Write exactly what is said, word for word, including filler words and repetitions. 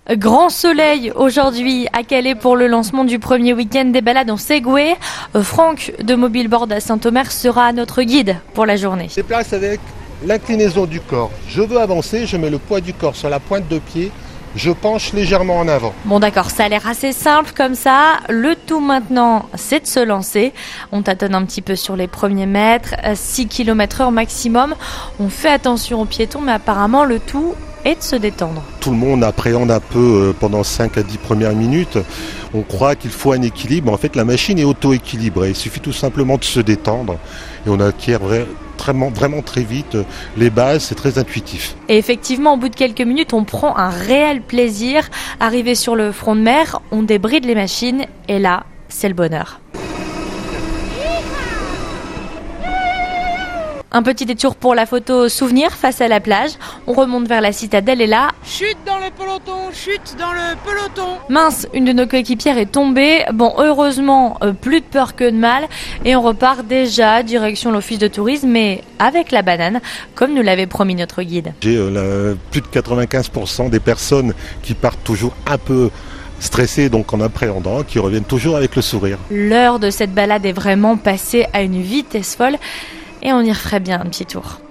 Grand soleil aujourd'hui à Calais pour le lancement du premier week-end des balades en Segway. Franck de Mobileboard à Saint-Omer sera notre guide pour la journée. Je déplace avec l'inclinaison du corps. Je veux avancer, je mets le poids du corps sur la pointe de pied. Je penche légèrement en avant. Bon d'accord, ça a l'air assez simple comme ça. Le tout maintenant, c'est de se lancer. On tâtonne un petit peu sur les premiers mètres, six kilomètres heure maximum. On fait attention aux piétons, mais apparemment le tout est de se détendre. Tout le monde appréhende un peu pendant cinq à dix premières minutes. On croit qu'il faut un équilibre. En fait, la machine est auto-équilibrée. Il suffit tout simplement de se détendre et on acquiert vraiment, vraiment très vite les bases. C'est très intuitif. Et effectivement, au bout de quelques minutes, on prend un réel plaisir. Arrivé sur le front de mer, on débride les machines et là, c'est le bonheur. Un petit détour pour la photo souvenir face à la plage. On remonte vers la citadelle et là... Chute dans le peloton, chute dans le peloton. Mince, une de nos coéquipières est tombée. Bon, heureusement, euh, plus de peur que de mal. Et on repart déjà direction l'office de tourisme, mais avec la banane, comme nous l'avait promis notre guide. J'ai euh, plus de quatre-vingt-quinze pour cent des personnes qui partent toujours un peu stressés, donc en appréhendant, qui reviennent toujours avec le sourire. L'heure de cette balade est vraiment passée à une vitesse folle. Et on y referait bien un petit tour.